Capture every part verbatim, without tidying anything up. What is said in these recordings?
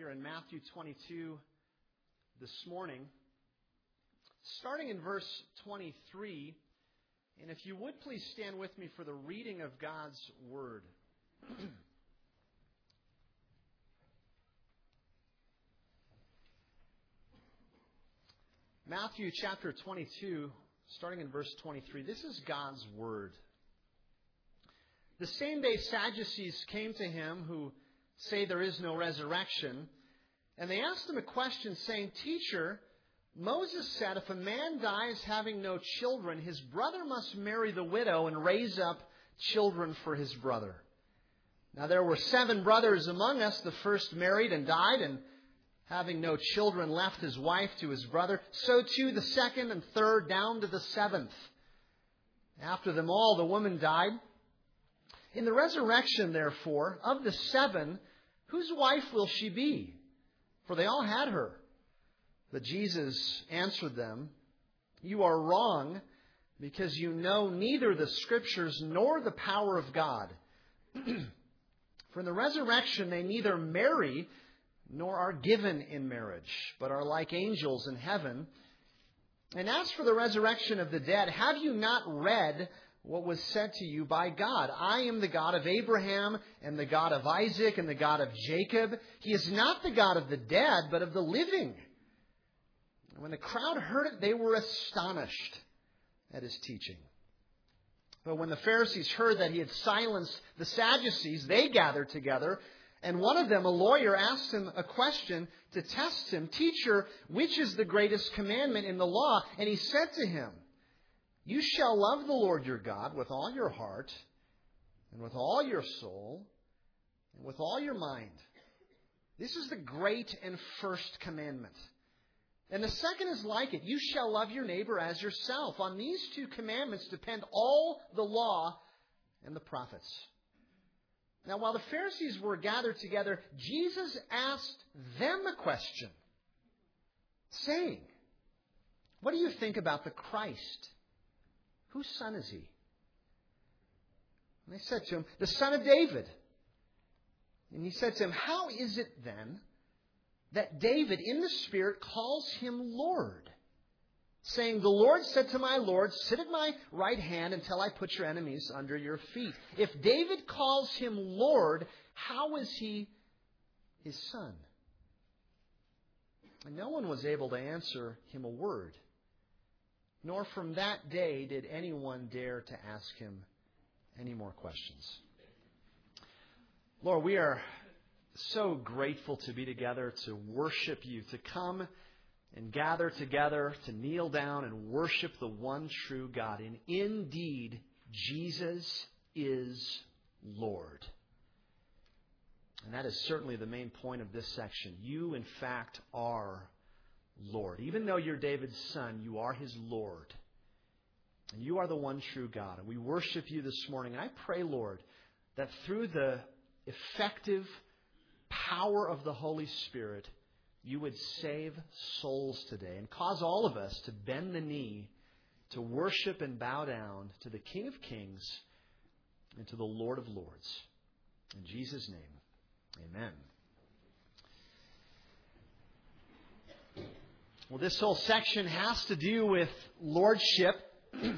are in Matthew twenty-two this morning, starting in verse twenty-three. And if you would please stand with me for the reading of God's Word. Matthew chapter twenty-two, starting in verse twenty-three. This is God's Word. The same day Sadducees came to him who say there is no resurrection, and they asked him a question, saying, Teacher, Moses said if a man dies having no children, his brother must marry the widow and raise up children for his brother. Now there were seven brothers among us. The first married and died, and having no children left his wife to his brother. So too the second and third down to the seventh. After them all, the woman died. In the resurrection, therefore, of the seven, whose wife will she be? For they all had her. But Jesus answered them, You are wrong, because you know neither the Scriptures nor the power of God. For in the resurrection they neither marry nor are given in marriage, but are like angels in heaven. And as for the resurrection of the dead, have you not read what was said to you by God? I am the God of Abraham and the God of Isaac and the God of Jacob. He is not the God of the dead, but of the living. And when the crowd heard it, they were astonished at his teaching. But when the Pharisees heard that he had silenced the Sadducees, they gathered together. And one of them, a lawyer, asked him a question to test him. Teacher, which is the greatest commandment in the law? And he said to him, You shall love the Lord your God with all your heart, and with all your soul, and with all your mind. This is the great and first commandment. And the second is like it. You shall love your neighbor as yourself. On these two commandments depend all the law and the prophets. Now, while the Pharisees were gathered together, Jesus asked them a question, saying, What do you think about the Christ? Whose son is he? And they said to him, The son of David. And he said to him, How is it then that David in the Spirit calls him Lord, saying, The Lord said to my Lord, Sit at my right hand until I put your enemies under your feet. If David calls him Lord, how is he his son? And no one was able to answer him a word. Nor from that day did anyone dare to ask him any more questions. Lord, we are so grateful to be together, to worship you, to come and gather together, to kneel down and worship the one true God. And indeed, Jesus is Lord. And that is certainly the main point of this section. You, in fact, are Lord. Even though you're David's son, you are his Lord. And you are the one true God. And we worship you this morning. And I pray, Lord, that through the effective power of the Holy Spirit, you would save souls today and cause all of us to bend the knee to worship and bow down to the King of Kings and to the Lord of Lords. In Jesus' name, amen. Well, this whole section has to do with lordship. There's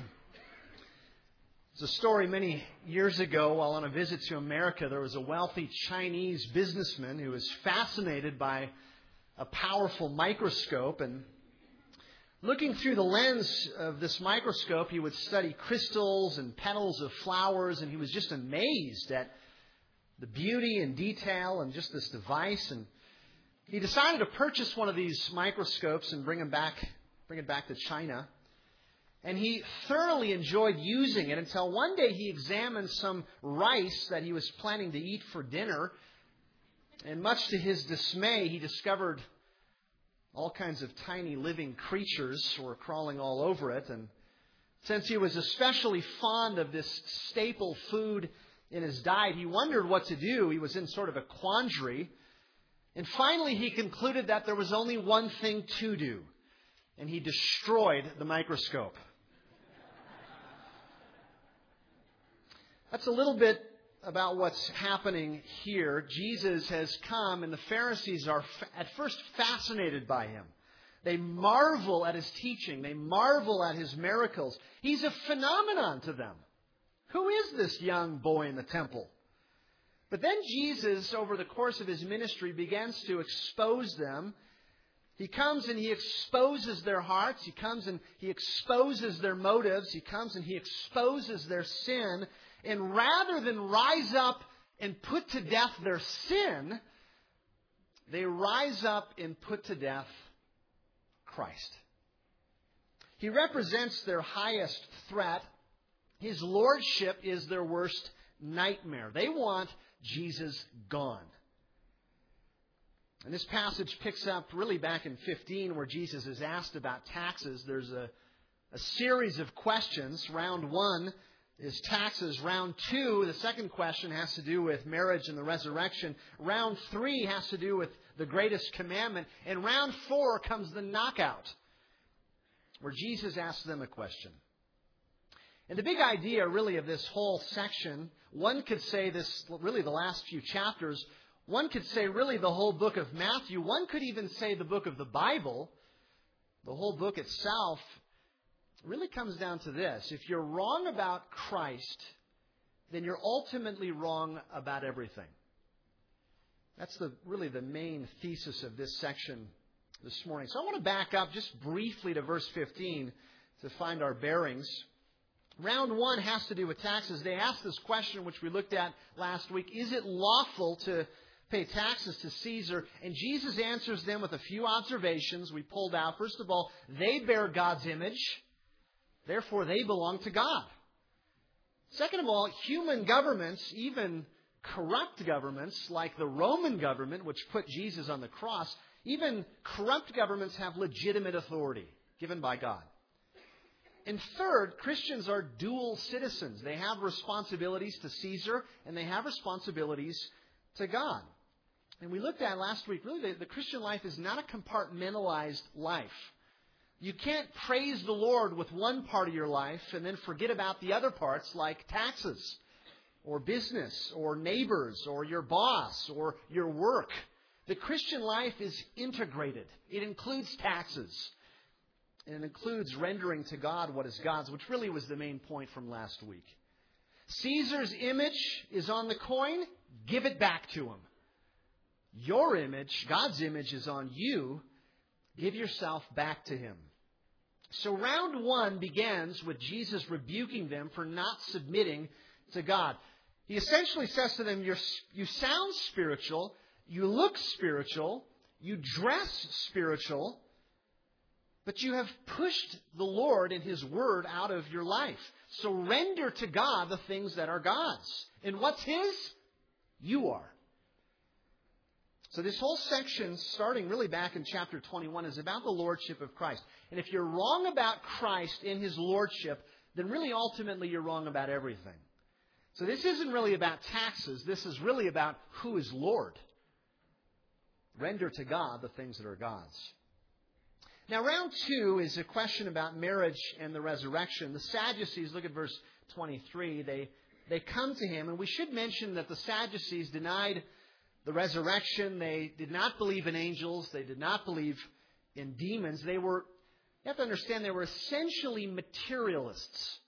a story many years ago while on a visit to America. There was a wealthy Chinese businessman who was fascinated by a powerful microscope. And looking through the lens of this microscope, he would study crystals and petals of flowers. And he was just amazed at the beauty and detail and just this device. And he decided to purchase one of these microscopes and bring him back, bring it back to China. And he thoroughly enjoyed using it until one day he examined some rice that he was planning to eat for dinner. And much to his dismay, he discovered all kinds of tiny living creatures were crawling all over it. And since he was especially fond of this staple food in his diet, he wondered what to do. He was in sort of a quandary. And finally, he concluded that there was only one thing to do. And he destroyed the microscope. That's a little bit about what's happening here. Jesus has come, and the Pharisees are at first fascinated by him. They marvel at his teaching. They marvel at his miracles. He's a phenomenon to them. Who is this young boy in the temple? But then Jesus, over the course of his ministry, begins to expose them. He comes and he exposes their hearts. He comes and he exposes their motives. He comes and he exposes their sin. And rather than rise up and put to death their sin, they rise up and put to death Christ. He represents their highest threat. His lordship is their worst nightmare. They want Jesus gone. And this passage picks up really back in fifteen, where Jesus is asked about taxes. There's a, a series of questions. Round one is taxes. Round two, the second question, has to do with marriage and the resurrection. Round three has to do with the greatest commandment. And round four comes the knockout, where Jesus asks them a question. And the big idea really of this whole section, one could say this, really the last few chapters, one could say really the whole book of Matthew, one could even say the book of the Bible, the whole book itself, really comes down to this. If you're wrong about Christ, then you're ultimately wrong about everything. That's the really the main thesis of this section this morning. So I want to back up just briefly to verse fifteen to find our bearings. Round one has to do with taxes. They asked this question, which we looked at last week. Is it lawful to pay taxes to Caesar? And Jesus answers them with a few observations we pulled out. First of all, they bear God's image. Therefore, they belong to God. Second of all, human governments, even corrupt governments like the Roman government, which put Jesus on the cross, even corrupt governments have legitimate authority given by God. And third, Christians are dual citizens. They have responsibilities to Caesar and they have responsibilities to God. And we looked at last week, really, the, the Christian life is not a compartmentalized life. You can't praise the Lord with one part of your life and then forget about the other parts like taxes or business or neighbors or your boss or your work. The Christian life is integrated. It includes taxes. And it includes rendering to God what is God's, which really was the main point from last week. Caesar's image is on the coin. Give it back to him. Your image, God's image, is on you. Give yourself back to him. So round one begins with Jesus rebuking them for not submitting to God. He essentially says to them, You're, you sound spiritual, you look spiritual, you dress spiritual, but you have pushed the Lord and His Word out of your life. So render to God the things that are God's. And what's His? You are. So this whole section, starting really back in chapter twenty-one, is about the Lordship of Christ. And if you're wrong about Christ in His Lordship, then really ultimately you're wrong about everything. So this isn't really about taxes. This is really about who is Lord. Render to God the things that are God's. Now, round two is a question about marriage and the resurrection. The Sadducees, look at verse twenty-three, they, they come to him. And we should mention that the Sadducees denied the resurrection. They did not believe in angels. They did not believe in demons. They were, you have to understand, they were essentially materialists.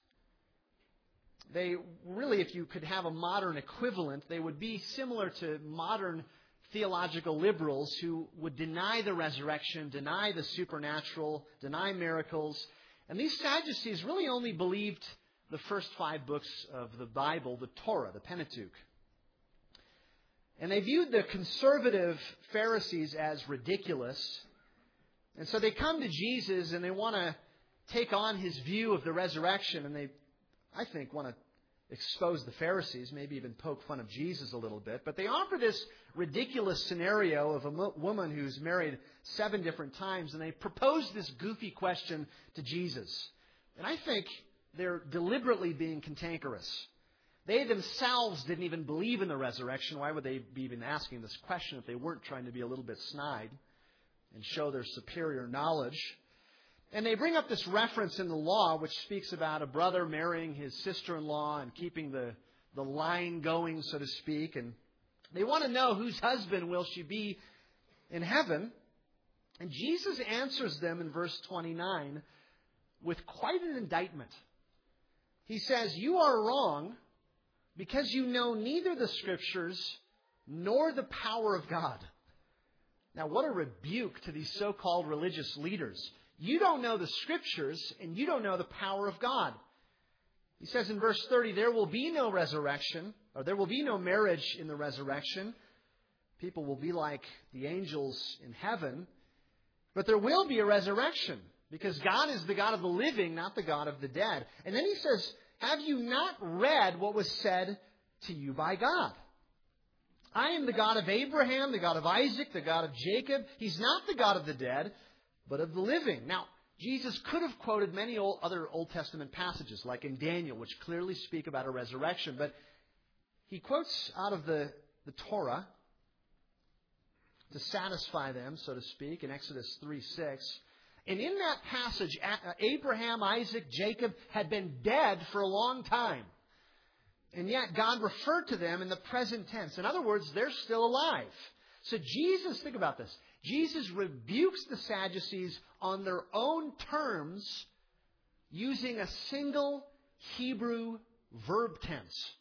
They really, if you could have a modern equivalent, they would be similar to modern theological liberals who would deny the resurrection, deny the supernatural, deny miracles. And these Sadducees really only believed the first five books of the Bible, the Torah, the Pentateuch. And they viewed the conservative Pharisees as ridiculous. And so they come to Jesus and they want to take on his view of the resurrection. And they, I think, want to expose the Pharisees, maybe even poke fun of Jesus a little bit. But they offer this ridiculous scenario of a mo- woman who's married seven different times. And they propose this goofy question to Jesus. And I think they're deliberately being cantankerous. They themselves didn't even believe in the resurrection. Why would they be even asking this question if they weren't trying to be a little bit snide and show their superior knowledge? And they bring up this reference in the law which speaks about a brother marrying his sister-in-law and keeping the the line going, so to speak. And they want to know whose husband will she be in heaven. And Jesus answers them in verse twenty-nine with quite an indictment. He says, "You are wrong because you know neither the Scriptures nor the power of God." Now, what a rebuke to these so-called religious leaders. You don't know the Scriptures and you don't know the power of God. He says in verse thirty, there will be no resurrection, or there will be no marriage in the resurrection. People will be like the angels in heaven. But there will be a resurrection, because God is the God of the living, not the God of the dead. And then he says, have you not read what was said to you by God? I am the God of Abraham, the God of Isaac, the God of Jacob. He's not the God of the dead, but of the living. Now, Jesus could have quoted many old, other Old Testament passages, like in Daniel, which clearly speak about a resurrection. But he quotes out of the, the Torah to satisfy them, so to speak, in Exodus three six. And in that passage, Abraham, Isaac, Jacob had been dead for a long time. And yet God referred to them in the present tense. In other words, they're still alive. So Jesus, think about this. Jesus rebukes the Sadducees on their own terms using a single Hebrew verb tense.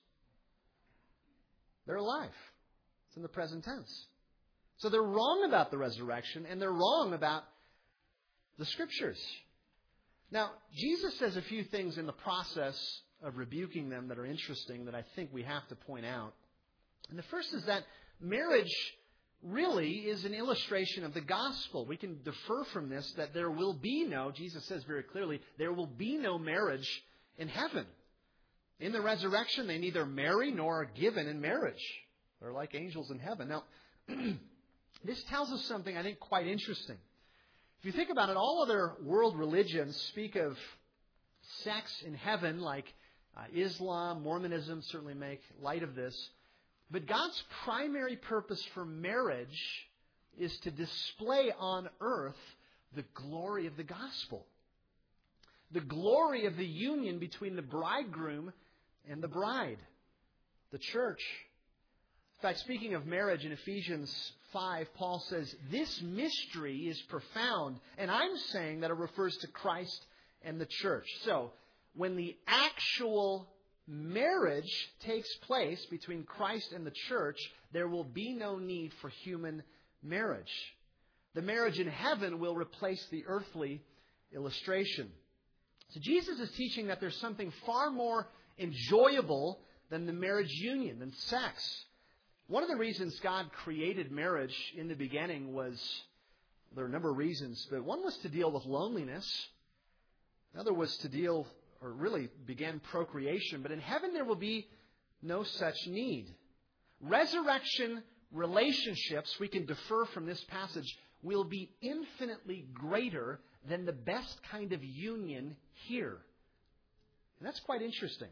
They're alive. It's in the present tense. So they're wrong about the resurrection, and they're wrong about the Scriptures. Now, Jesus says a few things in the process of rebuking them that are interesting that I think we have to point out. And the first is that marriage really is an illustration of the gospel. We can defer from this that there will be no, Jesus says very clearly, there will be no marriage in heaven. In the resurrection, they neither marry nor are given in marriage. They're like angels in heaven. Now, this tells us something I think quite interesting. If you think about it, all other world religions speak of sex in heaven, like uh, Islam, Mormonism certainly make light of this. But God's primary purpose for marriage is to display on earth the glory of the gospel. The glory of the union between the bridegroom and the bride, the church. In fact, speaking of marriage in Ephesians five, Paul says, this mystery is profound, and I'm saying that it refers to Christ and the church. So, when the actual marriage takes place between Christ and the church, there will be no need for human marriage. The marriage in heaven will replace the earthly illustration. So Jesus is teaching that there's something far more enjoyable than the marriage union, than sex. One of the reasons God created marriage in the beginning was, there are a number of reasons, but one was to deal with loneliness. Another was to deal, or really began procreation. But in heaven there will be no such need. Resurrection relationships, we can defer from this passage, will be infinitely greater than the best kind of union here. And that's quite interesting.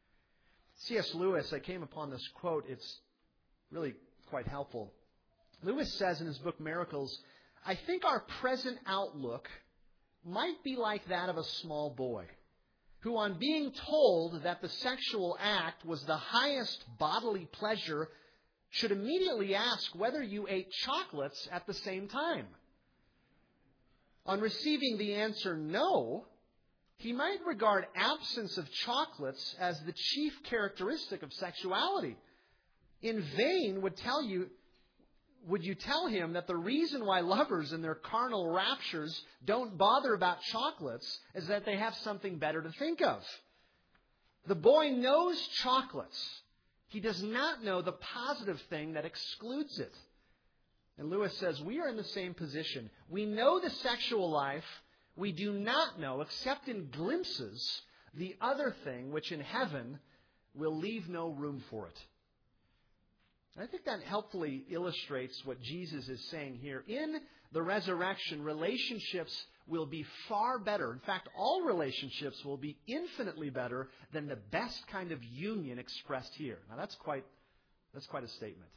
C S Lewis, I came upon this quote. It's really quite helpful. Lewis says in his book Miracles, I think our present outlook might be like that of a small boy who, on being told that the sexual act was the highest bodily pleasure, should immediately ask whether you ate chocolates at the same time. On receiving the answer no, he might regard absence of chocolates as the chief characteristic of sexuality. In vain would tell you, would you tell him that the reason why lovers in their carnal raptures don't bother about chocolates is that they have something better to think of. The boy knows chocolates. He does not know the positive thing that excludes it. And Lewis says, we are in the same position. We know the sexual life. We do not know, except in glimpses, the other thing which in heaven will leave no room for it. I think that helpfully illustrates what Jesus is saying here. In the resurrection, relationships will be far better. In fact, all relationships will be infinitely better than the best kind of union expressed here. Now, that's quite, that's quite a statement.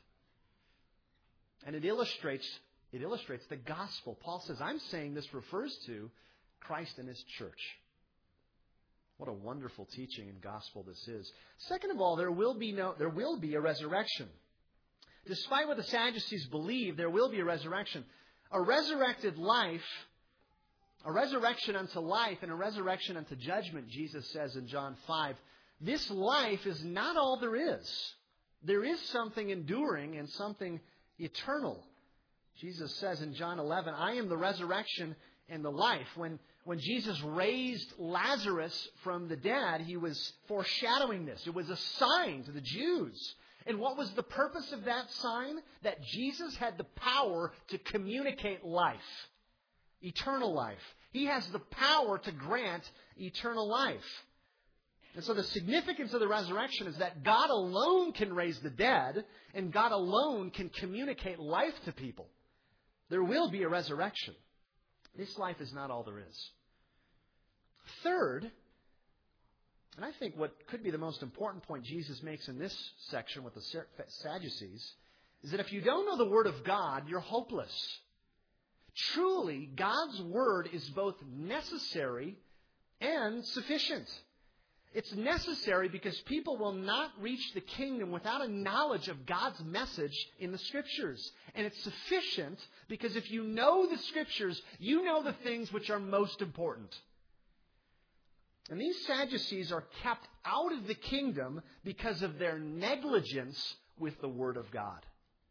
And it illustrates, it illustrates the gospel. Paul says, I'm saying this refers to Christ and His church. What a wonderful teaching and gospel this is. Second of all, there will be no, there will be a resurrection. Despite what the Sadducees believe, there will be a resurrection. A resurrected life, a resurrection unto life and a resurrection unto judgment, Jesus says in John five. This life is not all there is. There is something enduring and something eternal. Jesus says in John eleven, I am the resurrection and the life. When, when Jesus raised Lazarus from the dead, he was foreshadowing this. It was a sign to the Jews. And what was the purpose of that sign? That Jesus had the power to communicate life, eternal life. He has the power to grant eternal life. And so the significance of the resurrection is that God alone can raise the dead, and God alone can communicate life to people. There will be a resurrection. This life is not all there is. Third, and I think what could be the most important point Jesus makes in this section with the Sadducees, is that if you don't know the Word of God, you're hopeless. Truly, God's Word is both necessary and sufficient. It's necessary because people will not reach the kingdom without a knowledge of God's message in the Scriptures. And it's sufficient because if you know the Scriptures, you know the things which are most important. And these Sadducees are kept out of the kingdom because of their negligence with the Word of God.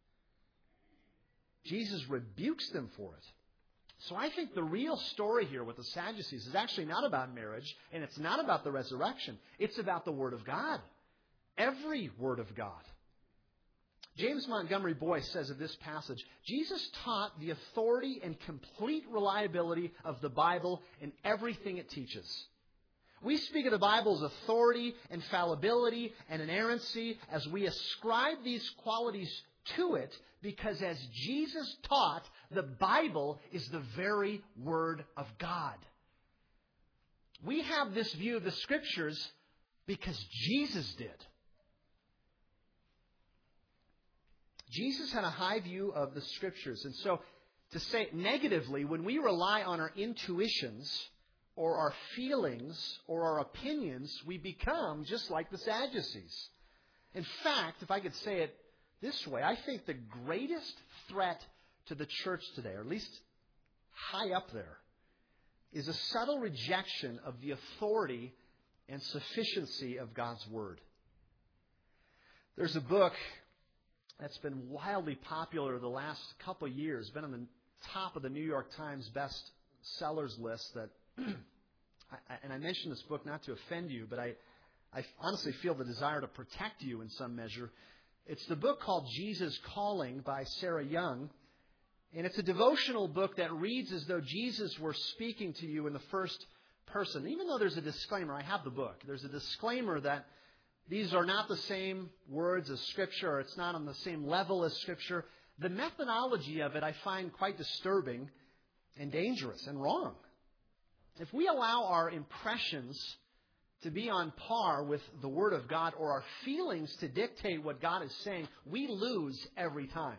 Jesus rebukes them for it. So I think the real story here with the Sadducees is actually not about marriage, and it's not about the resurrection. It's about the Word of God. Every Word of God. James Montgomery Boyce says of this passage, Jesus taught the authority and complete reliability of the Bible in everything it teaches. We speak of the Bible's authority, infallibility, and inerrancy as we ascribe these qualities to it because as Jesus taught, the Bible is the very Word of God. We have this view of the Scriptures because Jesus did. Jesus had a high view of the Scriptures. And so, to say it negatively, when we rely on our intuitions or our feelings or our opinions, we become just like the Sadducees. In fact, if I could say it this way, I think the greatest threat to the church today, or at least high up there, is a subtle rejection of the authority and sufficiency of God's Word. There's a book that's been wildly popular the last couple of years, been on the top of the New York Times best sellers list. That, I, and I mention this book not to offend you, but I, I honestly feel the desire to protect you in some measure. It's the book called Jesus Calling by Sarah Young. And it's a devotional book that reads as though Jesus were speaking to you in the first person. Even though there's a disclaimer, I have the book. There's a disclaimer that these are not the same words as Scripture, or it's not on the same level as Scripture. The methodology of it I find quite disturbing and dangerous and wrong. If we allow our impressions to be on par with the Word of God or our feelings to dictate what God is saying, we lose every time.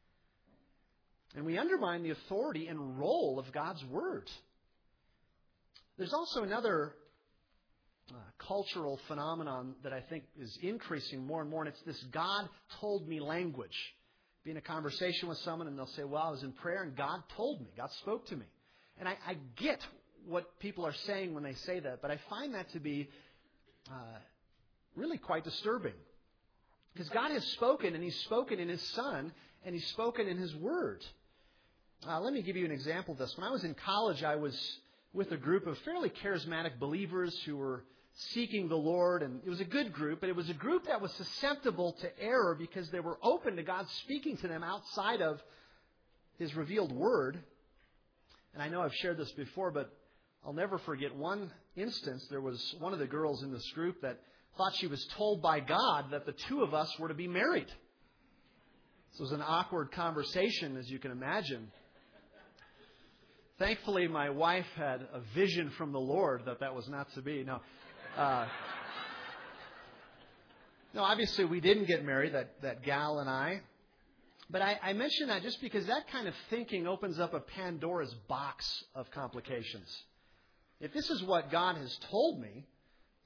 And we undermine the authority and role of God's Word. There's also another uh, cultural phenomenon that I think is increasing more and more, and it's this God told me language. Be in a conversation with someone and they'll say, well, I was in prayer and God told me, God spoke to me. And I, I get what people are saying when they say that, but I find that to be uh, really quite disturbing. Because God has spoken, and He's spoken in His Son, and He's spoken in His Word. Uh, let me give you an example of this. When I was in college, I was with a group of fairly charismatic believers who were seeking the Lord, and it was a good group, but it was a group that was susceptible to error because they were open to God speaking to them outside of His revealed Word. And I know I've shared this before, but I'll never forget one instance. There was one of the girls in this group that thought she was told by God that the two of us were to be married. This was an awkward conversation, as you can imagine. Thankfully, my wife had a vision from the Lord that that was not to be. No, uh, no. Obviously, we didn't get married, that, that gal and I. But I, I mention that just because that kind of thinking opens up a Pandora's box of complications. If this is what God has told me,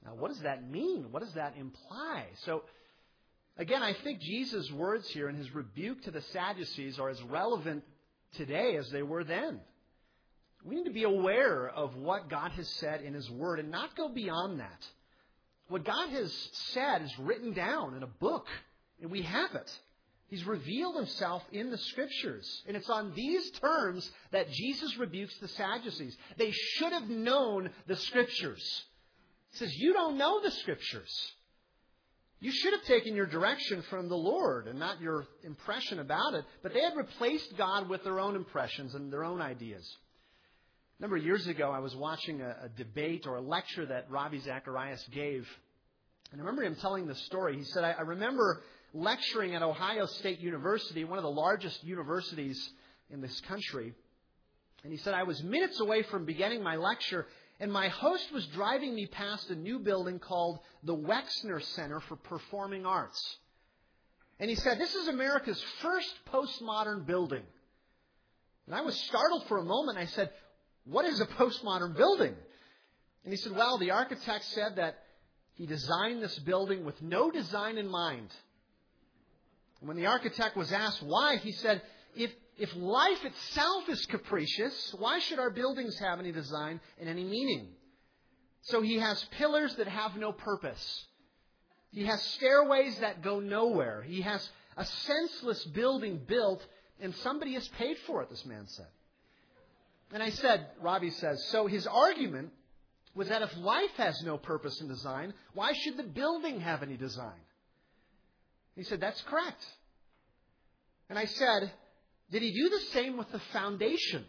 Now, what does that mean? What does that imply? So, again, I think Jesus' words here and his rebuke to the Sadducees are as relevant today as they were then. We need to be aware of what God has said in his word and not go beyond that. What God has said is written down in a book, and we have it. He's revealed himself in the Scriptures. And it's on these terms that Jesus rebukes the Sadducees. They should have known the Scriptures. He says, you don't know the Scriptures. You should have taken your direction from the Lord and not your impression about it. But they had replaced God with their own impressions and their own ideas. A number of years ago, I was watching a, a debate or a lecture that Ravi Zacharias gave. And I remember him telling this story. He said, I, I remember lecturing at Ohio State University, one of the largest universities in this country. And he said, I was minutes away from beginning my lecture, and my host was driving me past a new building called the Wexner Center for Performing Arts. And he said, this is America's first postmodern building. And I was startled for a moment. I said, what is a postmodern building? And he said, well, the architect said that he designed this building with no design in mind. And when the architect was asked why, he said, if, if life itself is capricious, why should our buildings have any design and any meaning? So he has pillars that have no purpose. He has stairways that go nowhere. He has a senseless building built, and somebody has paid for it, this man said. And I said, Robbie says, so his argument was that if life has no purpose and design, why should the building have any design? He said, that's correct. And I said, did he do the same with the foundation?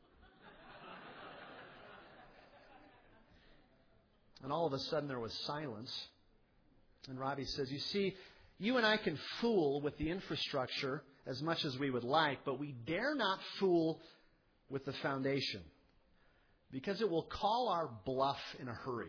And all of a sudden there was silence. And Robbie says, you see, you and I can fool with the infrastructure as much as we would like, but we dare not fool with the foundation, because it will call our bluff in a hurry.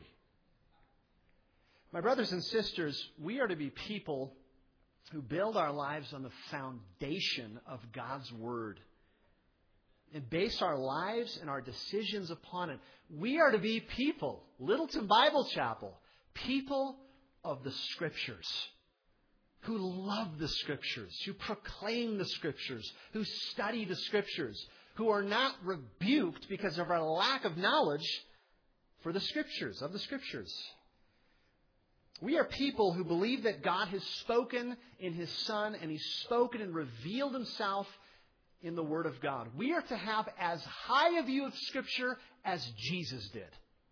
My brothers and sisters, we are to be people who build our lives on the foundation of God's Word and base our lives and our decisions upon it. We are to be people, Littleton Bible Chapel, people of the Scriptures, who love the Scriptures, who proclaim the Scriptures, who study the Scriptures, who are not rebuked because of our lack of knowledge for the Scriptures, of the Scriptures. We are people who believe that God has spoken in His Son, and He's spoken and revealed Himself in the Word of God. We are to have as high a view of Scripture as Jesus did.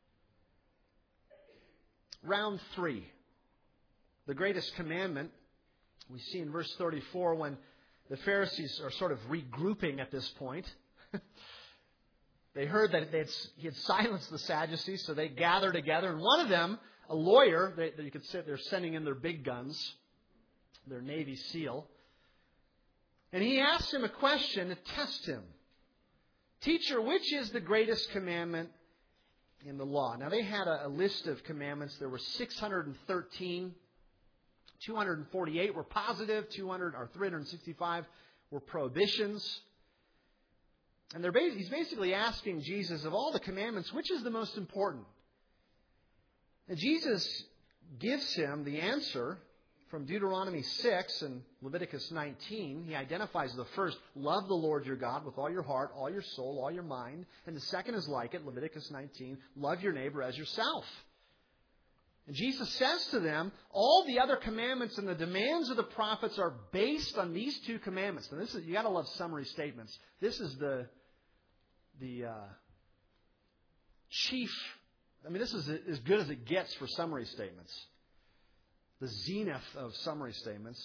Round three. The greatest commandment, we see in verse thirty-four when the Pharisees are sort of regrouping at this point. They heard that they'd, he had silenced the Sadducees, so they gather together. And one of them, a lawyer, they, you could say they're sending in their big guns, their Navy SEAL. And he asked him a question to test him. Teacher, which is the greatest commandment in the law? Now, they had a, a list of commandments. There were six hundred thirteen. two hundred forty-eight were positive. two hundred or three hundred sixty-five were prohibitions. And they're basically, he's basically asking Jesus, of all the commandments, which is the most important? And Jesus gives him the answer from Deuteronomy six and Leviticus nineteen. He identifies the first, love the Lord your God with all your heart, all your soul, all your mind. And the second is like it, Leviticus nineteen, love your neighbor as yourself. And Jesus says to them, all the other commandments and the demands of the prophets are based on these two commandments. And this is, you got to love summary statements. This is the the uh, chief. I mean, this is as good as it gets for summary statements. The zenith of summary statements.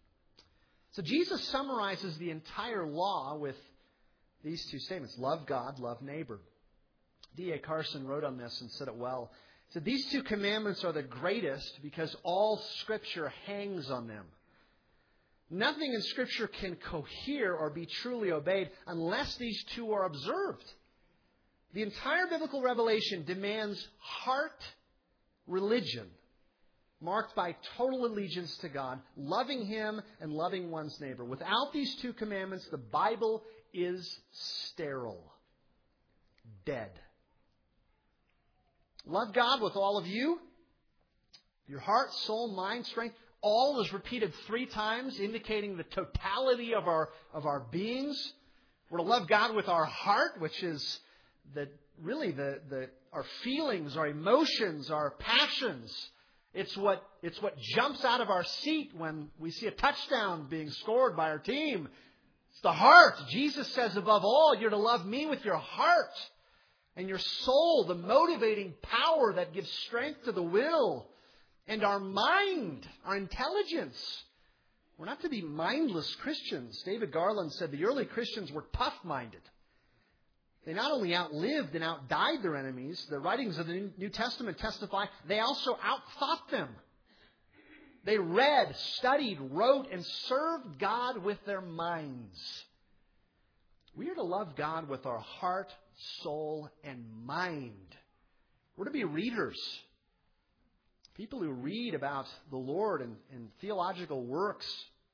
So Jesus summarizes the entire law with these two statements: love God, love neighbor. D A Carson wrote on this and said it well. So these two commandments are the greatest because all Scripture hangs on them. Nothing in Scripture can cohere or be truly obeyed unless these two are observed. The entire biblical revelation demands heart religion, marked by total allegiance to God, loving Him and loving one's neighbor. Without these two commandments, the Bible is sterile, dead. Love God with all of you, your heart, soul, mind, strength. All is repeated three times, indicating the totality of our, of our beings. We're to love God with our heart, which is the, really the, the, our feelings, our emotions, our passions. It's what, it's what jumps out of our seat when we see a touchdown being scored by our team. It's the heart. Jesus says, above all, you're to love me with your heart and your soul, the motivating power that gives strength to the will, and our mind, our intelligence. We're not to be mindless Christians. David Garland said the early Christians were tough-minded. They not only outlived and outdied their enemies, the writings of the New Testament testify they also outthought them. They read, studied, wrote, and served God with their minds. We are to love God with our heart, soul, and mind. We're to be readers. People who read about the Lord and, and theological works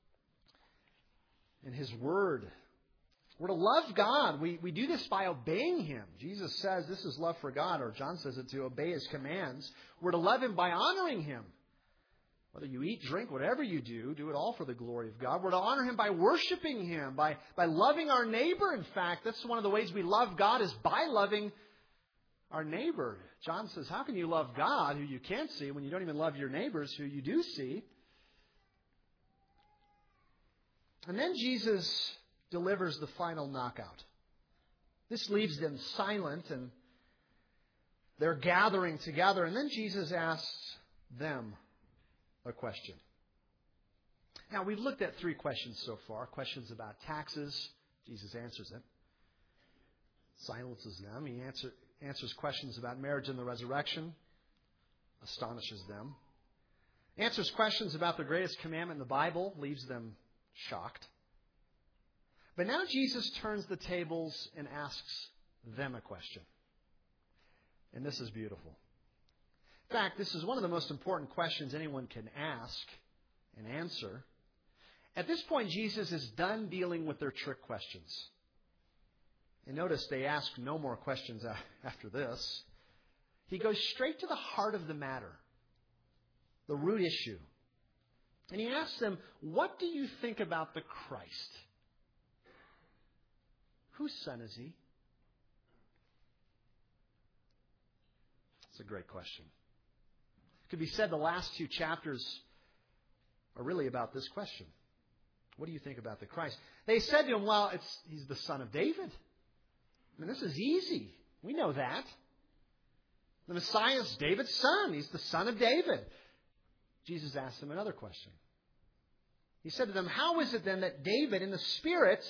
and His Word. We're to love God. We, we do this by obeying Him. Jesus says this is love for God, or John says it to obey His commands. We're to love Him by honoring Him. Whether you eat, drink, whatever you do, do it all for the glory of God. We're to honor Him by worshiping Him, by, by loving our neighbor. In fact, that's one of the ways we love God is by loving our neighbor. John says, how can you love God, who you can't see, when you don't even love your neighbors, who you do see? And then Jesus delivers the final knockout. This leaves them silent, and they're gathering together. And then Jesus asks them a question. Now, we've looked at three questions so far. Questions about taxes. Jesus answers it. Silences them. He answer, answers questions about marriage and the resurrection. Astonishes them. Answers questions about the greatest commandment in the Bible. Leaves them shocked. But now Jesus turns the tables and asks them a question. And this is beautiful. In fact, this is one of the most important questions anyone can ask and answer. At this point, Jesus is done dealing with their trick questions. And notice they ask no more questions after this. He goes straight to the heart of the matter, the root issue. And he asks them, what do you think about the Christ? Whose son is He? It's a great question. It could be said the last two chapters are really about this question. What do you think about the Christ? They said to him, well, it's, He's the son of David. I mean, this is easy. We know that. The Messiah is David's son. He's the son of David. Jesus asked them another question. He said to them, how is it then that David in the Spirit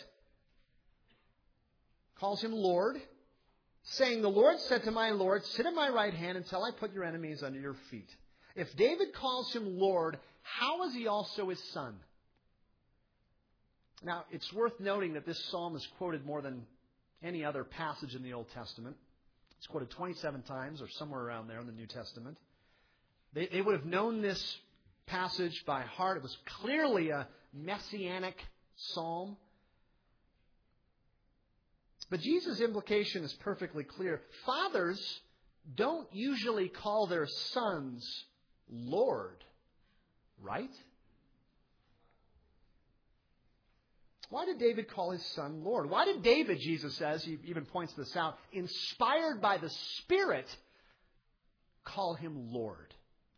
calls Him Lord, saying, the Lord said to my Lord, sit at my right hand until I put your enemies under your feet. If David calls Him Lord, how is He also His son? Now, it's worth noting that this psalm is quoted more than any other passage in the Old Testament. It's quoted twenty-seven times or somewhere around there in the New Testament. They, they would have known this passage by heart. It was clearly a messianic psalm. But Jesus' implication is perfectly clear. Fathers don't usually call their sons Lord, right? Why did David call his son Lord? Why did David, Jesus says, he even points this out, inspired by the Spirit, call Him Lord?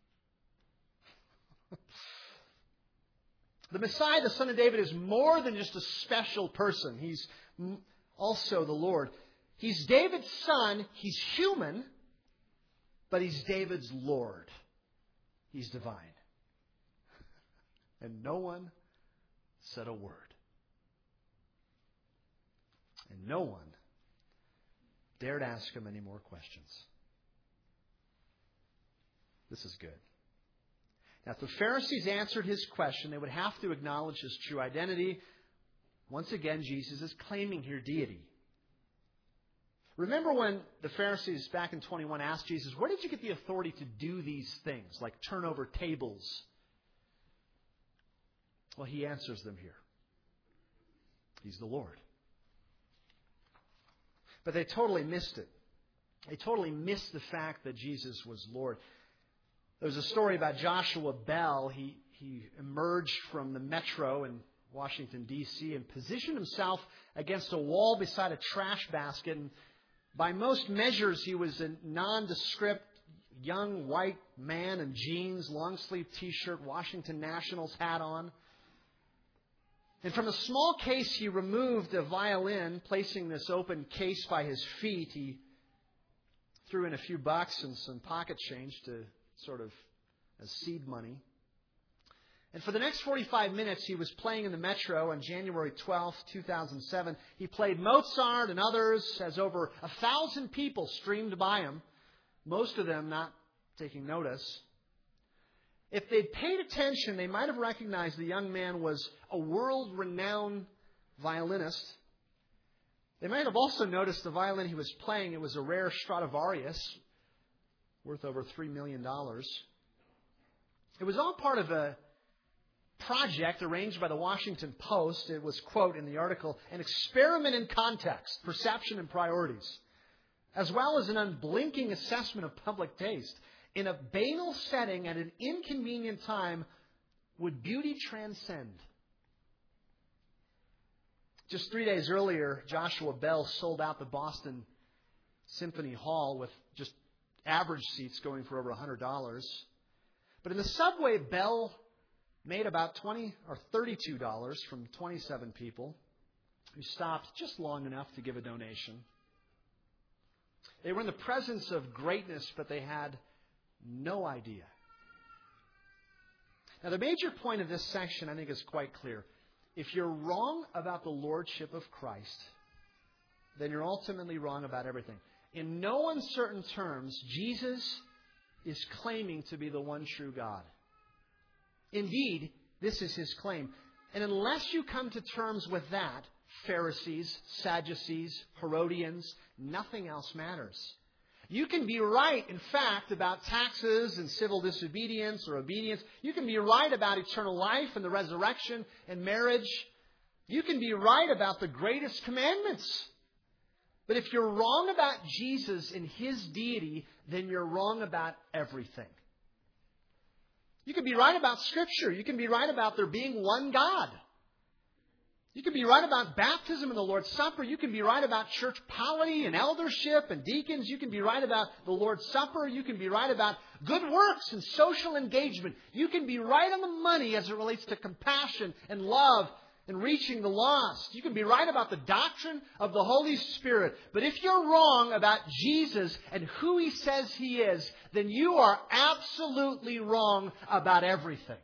The Messiah, the son of David, is more than just a special person. He's also the Lord. He's David's son. He's human, but He's David's Lord. He's divine. And no one said a word. And no one dared ask Him any more questions. This is good. Now, if the Pharisees answered His question, they would have to acknowledge His true identity. Once again, Jesus is claiming here deity. Remember when the Pharisees back in twenty-one asked Jesus, where did you get the authority to do these things, like turn over tables? Well, He answers them here. He's the Lord. But they totally missed it. They totally missed the fact that Jesus was Lord. There was a story about Joshua Bell. He, he emerged from the metro in Washington, D C and positioned himself against a wall beside a trash basket. And by most measures, he was a nondescript young white man in jeans, long-sleeve T-shirt, Washington Nationals hat on. And from a small case, he removed a violin, placing this open case by his feet. He threw in a few bucks and some pocket change to sort of as seed money. And for the next forty-five minutes, he was playing in the Metro on January twelfth, two thousand seven. He played Mozart and others as over a thousand people streamed by him, most of them not taking notice. If they'd paid attention, they might have recognized the young man was a world-renowned violinist. They might have also noticed the violin he was playing. It was a rare Stradivarius, worth over three million dollars. It was all part of a project arranged by the Washington Post. It was, quote, in the article, an experiment in context, perception, and priorities, as well as an unblinking assessment of public taste. In a banal setting at an inconvenient time, would beauty transcend? Just three days earlier, Joshua Bell sold out the Boston Symphony Hall with just average seats going for over one hundred dollars. But in the subway, Bell made about twenty or thirty-two dollars from twenty-seven people who stopped just long enough to give a donation. They were in the presence of greatness, but they had no idea. Now, the major point of this section, I think, is quite clear. If you're wrong about the lordship of Christ, then you're ultimately wrong about everything. In no uncertain terms, Jesus is claiming to be the one true God. Indeed, this is his claim. And unless you come to terms with that, Pharisees, Sadducees, Herodians, nothing else matters. You can be right, in fact, about taxes and civil disobedience or obedience. You can be right about eternal life and the resurrection and marriage. You can be right about the greatest commandments. But if you're wrong about Jesus and his deity, then you're wrong about everything. You can be right about Scripture. You can be right about there being one God. You can be right about baptism and the Lord's Supper. You can be right about church polity and eldership and deacons. You can be right about the Lord's Supper. You can be right about good works and social engagement. You can be right on the money as it relates to compassion and love and reaching the lost. You can be right about the doctrine of the Holy Spirit. But if you're wrong about Jesus and who he says he is, then you are absolutely wrong about everything.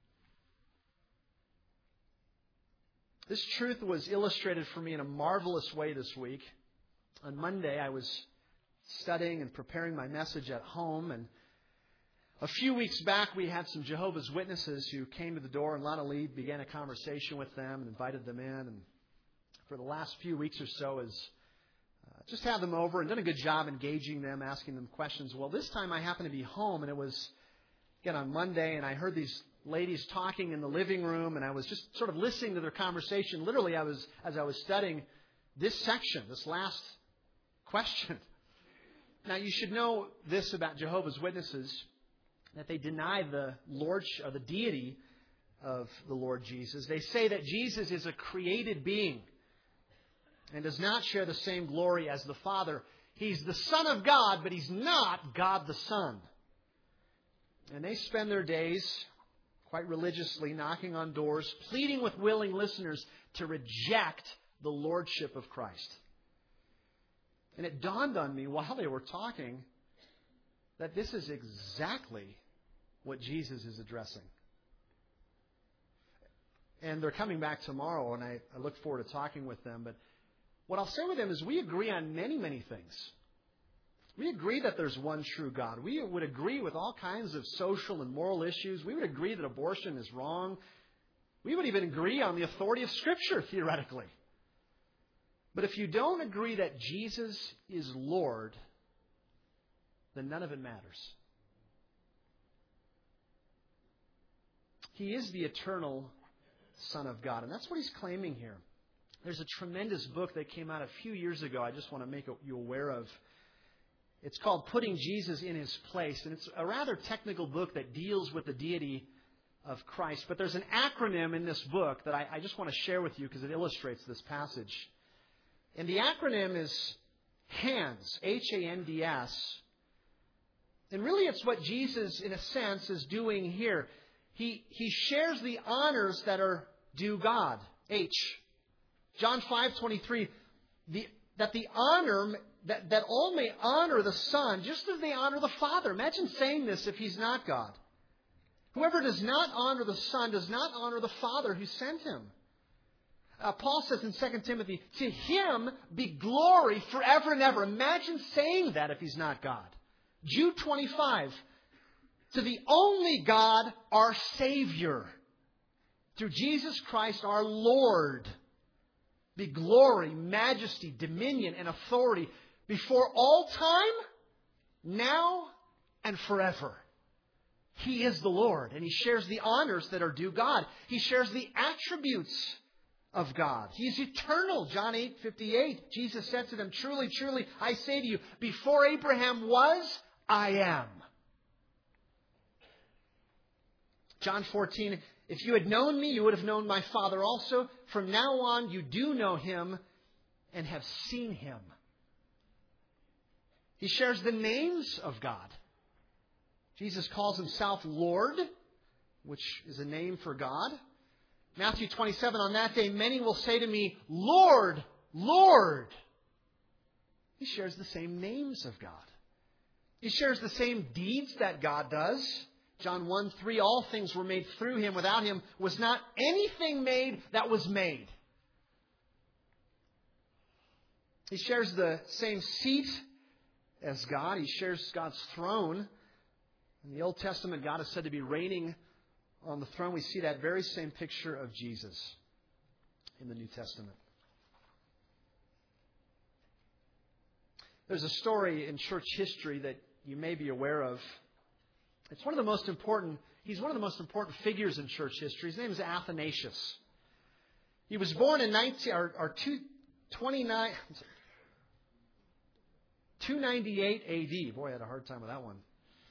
This truth was illustrated for me in a marvelous way this week. On Monday, I was studying and preparing my message at home, and a few weeks back, we had some Jehovah's Witnesses who came to the door, and Lana Lee began a conversation with them and invited them in. And for the last few weeks or so, has uh, just had them over and done a good job engaging them, asking them questions. Well, this time I happened to be home, and it was, again, on Monday, and I heard these ladies talking in the living room, and I was just sort of listening to their conversation. Literally, I was as I was studying this section, this last question. Now, you should know this about Jehovah's Witnesses, that they deny the lordship or the deity of the Lord Jesus. They say that Jesus is a created being and does not share the same glory as the Father. He's the Son of God, but he's not God the Son. And they spend their days quite religiously knocking on doors, pleading with willing listeners to reject the lordship of Christ. And it dawned on me while they were talking that this is exactly what Jesus is addressing. And they're coming back tomorrow, and I, I look forward to talking with them. But what I'll say with them is we agree on many, many things. We agree that there's one true God. We would agree with all kinds of social and moral issues. We would agree that abortion is wrong. We would even agree on the authority of Scripture, theoretically. But if you don't agree that Jesus is Lord, then none of it matters. He is the eternal Son of God, and that's what he's claiming here. There's a tremendous book that came out a few years ago I just want to make you aware of. It's called Putting Jesus in His Place, and it's a rather technical book that deals with the deity of Christ. But there's an acronym in this book that I, I just want to share with you because it illustrates this passage. And the acronym is HANDS, H A N D S. And really it's what Jesus, in a sense, is doing here. He, he shares the honors that are due God. H. John five twenty-three, the, that the honor, that, that all may honor the Son just as they honor the Father. Imagine saying this if He's not God. Whoever does not honor the Son does not honor the Father who sent Him. Uh, Paul says in Second Timothy, to Him be glory forever and ever. Imagine saying that if He's not God. Jude twenty-five, to the only God, our Savior, through Jesus Christ our Lord, be glory, majesty, dominion, and authority before all time, now, and forever. He is the Lord, and He shares the honors that are due God. He shares the attributes of God. He is eternal. John eight fifty-eight, Jesus said to them, truly, truly, I say to you, before Abraham was, I am. John fourteen, if you had known me, you would have known my Father also. From now on, you do know Him and have seen Him. He shares the names of God. Jesus calls Himself Lord, which is a name for God. Matthew twenty-seven, on that day, many will say to me, Lord, Lord. He shares the same names of God. He shares the same deeds that God does. John one three, all things were made through Him. Without Him was not anything made that was made. He shares the same seat as God. He shares God's throne. In the Old Testament, God is said to be reigning on the throne. We see that very same picture of Jesus in the New Testament. There's a story in church history that you may be aware of. It's one of the most important, he's one of the most important figures in church history. His name is Athanasius. He was born in nineteen, or, or two, twenty-nine, two ninety-eight A D. Boy, I had a hard time with that one.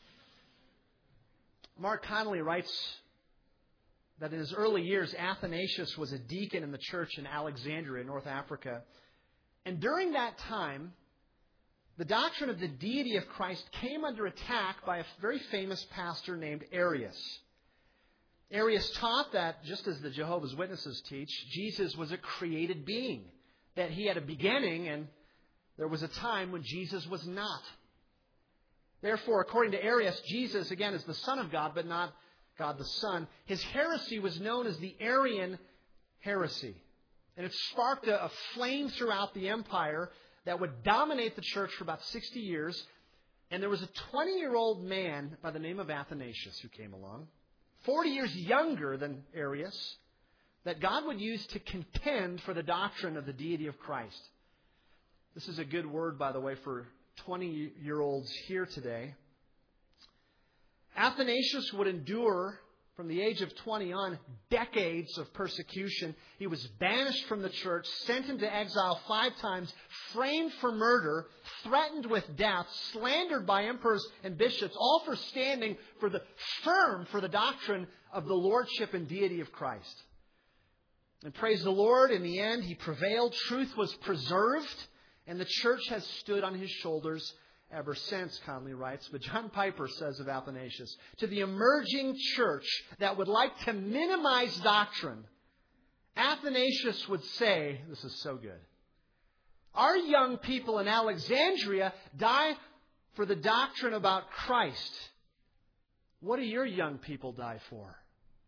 Mark Connolly writes that in his early years, Athanasius was a deacon in the church in Alexandria, North Africa. And during that time, the doctrine of the deity of Christ came under attack by a very famous pastor named Arius. Arius taught that, just as the Jehovah's Witnesses teach, Jesus was a created being, that He had a beginning and there was a time when Jesus was not. Therefore, according to Arius, Jesus, again, is the Son of God, but not God the Son. His heresy was known as the Arian heresy. And it sparked a, a flame throughout the empire that would dominate the church for about sixty years. And there was a twenty-year-old man by the name of Athanasius who came along, forty years younger than Arius, that God would use to contend for the doctrine of the deity of Christ. This is a good word, by the way, for twenty-year-olds here today. Athanasius would endure, from the age of twenty on, decades of persecution. He was banished from the church, sent into exile five times, framed for murder, threatened with death, slandered by emperors and bishops, all for standing for the firm for the doctrine of the lordship and deity of Christ. And praise the Lord, in the end, he prevailed. Truth was preserved, and the church has stood on his shoulders ever since, Conley writes. But John Piper says of Athanasius, to the emerging church that would like to minimize doctrine, Athanasius would say, this is so good, our young people in Alexandria die for the doctrine about Christ. What do your young people die for?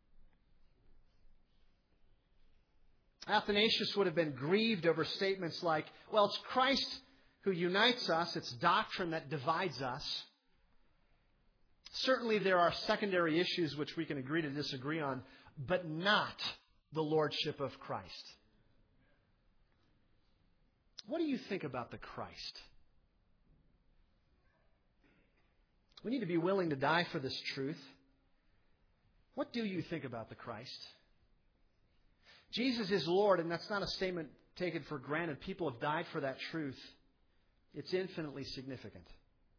Athanasius would have been grieved over statements like, well, it's Christ who unites us. It's doctrine that divides us. Certainly there are secondary issues which we can agree to disagree on, but not the lordship of Christ. What do you think about the Christ? We need to be willing to die for this truth. What do you think about the Christ? Jesus is Lord, and that's not a statement taken for granted. People have died for that truth. It's infinitely significant.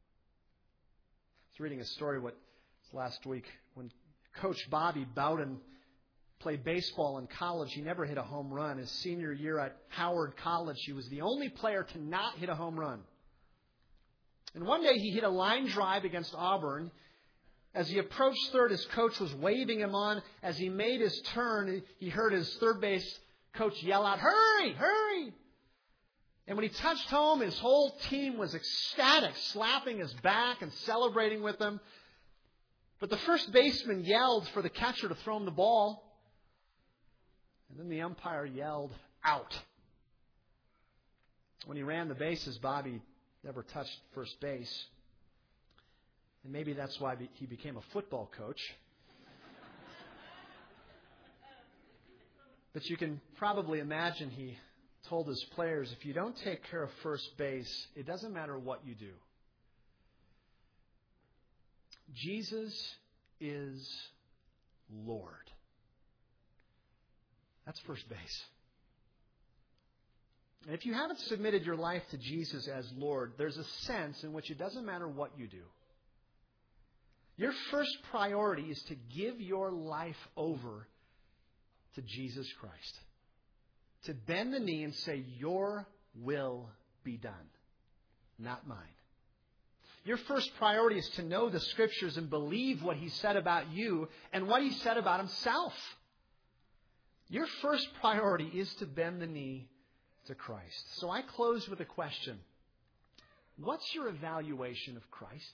was reading a story what last week when Coach Bobby Bowden played baseball in college. He never hit a home run. His senior year at Howard College, he was the only player to not hit a home run. And one day he hit a line drive against Auburn. As he approached third, his coach was waving him on. As he made his turn, he heard his third base coach yell out, "Hurry, hurry!" And when he touched home, his whole team was ecstatic, slapping his back and celebrating with him. But the first baseman yelled for the catcher to throw him the ball. And then the umpire yelled, "Out." When he ran the bases, Bobby never touched first base. And maybe that's why he became a football coach. But you can probably imagine he told his players, if you don't take care of first base, it doesn't matter what you do. Jesus is Lord. That's first base. And if you haven't submitted your life to Jesus as Lord, there's a sense in which it doesn't matter what you do. Your first priority is to give your life over to Jesus Christ. To bend the knee and say, "Your will be done, not mine." Your first priority is to know the Scriptures and believe what He said about you and what He said about Himself. Your first priority is to bend the knee to Christ. So I close with a question. What's your evaluation of Christ?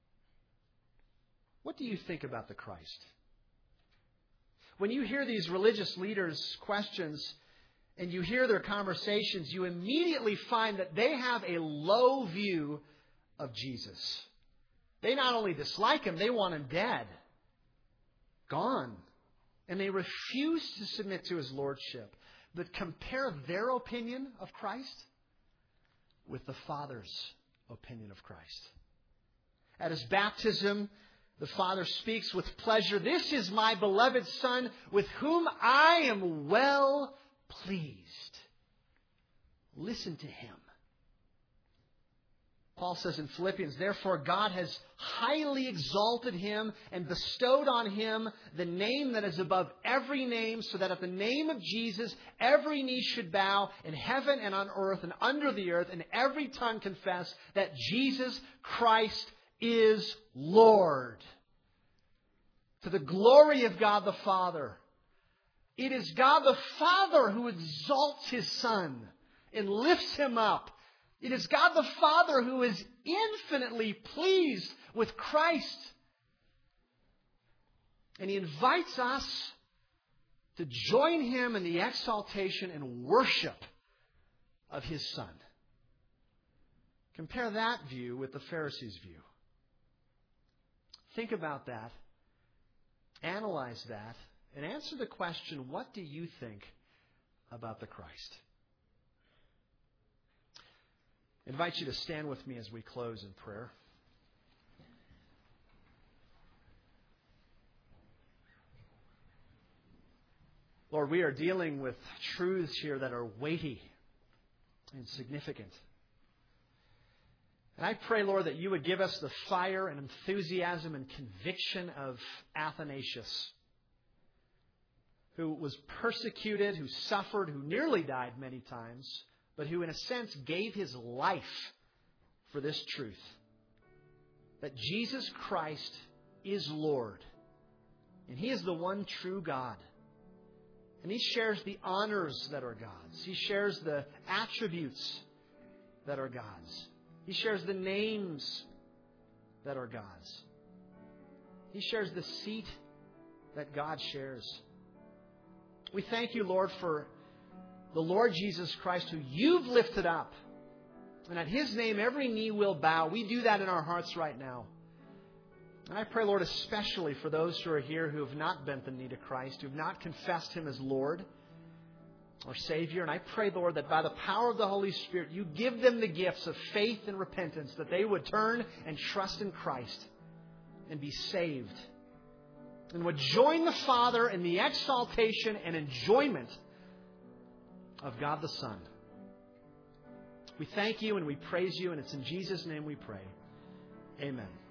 What do you think about the Christ? When you hear these religious leaders' questions and you hear their conversations, you immediately find that they have a low view of Jesus. They not only dislike Him, they want Him dead, gone. And they refuse to submit to His lordship. But compare their opinion of Christ with the Father's opinion of Christ. At His baptism, the Father speaks with pleasure, "This is my beloved Son, with whom I am well pleased. Listen to Him." Paul says in Philippians, "Therefore God has highly exalted Him and bestowed on Him the name that is above every name, so that at the name of Jesus every knee should bow in heaven and on earth and under the earth, and every tongue confess that Jesus Christ is Lord, to the glory of God the Father." It is God the Father who exalts His Son and lifts Him up. It is God the Father who is infinitely pleased with Christ. And He invites us to join Him in the exaltation and worship of His Son. Compare that view with the Pharisees' view. Think about that. Analyze that. And answer the question, what do you think about the Christ? I invite you to stand with me as we close in prayer. Lord, we are dealing with truths here that are weighty and significant. And I pray, Lord, that you would give us the fire and enthusiasm and conviction of Athanasius, who was persecuted, who suffered, who nearly died many times, but who in a sense gave his life for this truth, that Jesus Christ is Lord, and He is the one true God. And He shares the honors that are God's. He shares the attributes that are God's. He shares the names that are God's. He shares the seat that God shares. We thank you, Lord, for the Lord Jesus Christ, who you've lifted up. And at His name, every knee will bow. We do that in our hearts right now. And I pray, Lord, especially for those who are here who have not bent the knee to Christ, who have not confessed Him as Lord or Savior. And I pray, Lord, that by the power of the Holy Spirit, you give them the gifts of faith and repentance, that they would turn and trust in Christ and be saved, and would join the Father in the exaltation and enjoyment of God the Son. We thank you and we praise you, and it's in Jesus' name we pray. Amen.